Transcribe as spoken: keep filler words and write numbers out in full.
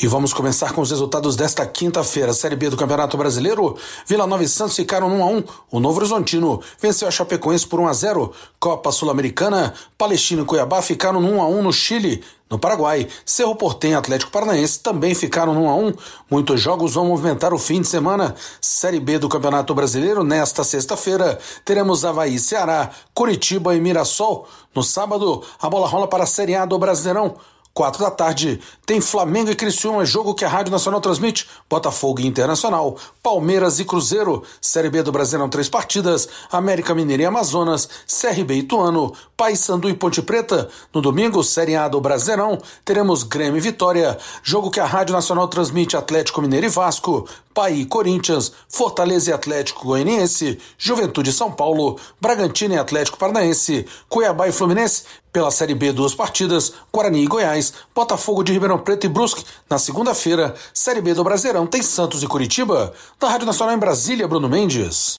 E vamos começar com os resultados desta quinta-feira. Série B do Campeonato Brasileiro. Vila Nova e Santos ficaram no um a um. O Novo Horizontino venceu a Chapecoense por um a zero. Copa Sul-Americana. Palestino e Cuiabá ficaram no um a um no Chile. No Paraguai, Cerro Porteño e Atlético Paranaense também ficaram no um a um. Muitos jogos vão movimentar o fim de semana. Série B do Campeonato Brasileiro, nesta sexta-feira, teremos Avaí e Ceará, Curitiba e Mirassol. No sábado, a bola rola para a Série A do Brasileirão. Quatro da tarde, tem Flamengo e Criciúma, jogo que a Rádio Nacional transmite, Botafogo e Internacional, Palmeiras e Cruzeiro, Série B do Brasileirão, três partidas, América Mineiro e Amazonas, C R B e Ituano, Paysandu e Ponte Preta. No domingo, Série A do Brasileirão, teremos Grêmio e Vitória, jogo que a Rádio Nacional transmite, Atlético Mineiro e Vasco, Paí e Corinthians, Fortaleza e Atlético Goianiense, Juventude e São Paulo, Bragantino e Atlético Paranaense, Cuiabá e Fluminense. Pela Série B, duas partidas, Guarani e Goiás, Botafogo de Ribeirão Preto e Brusque. Na segunda-feira, Série B do Brasileirão, tem Santos e Curitiba. Da Rádio Nacional em Brasília, Bruno Mendes.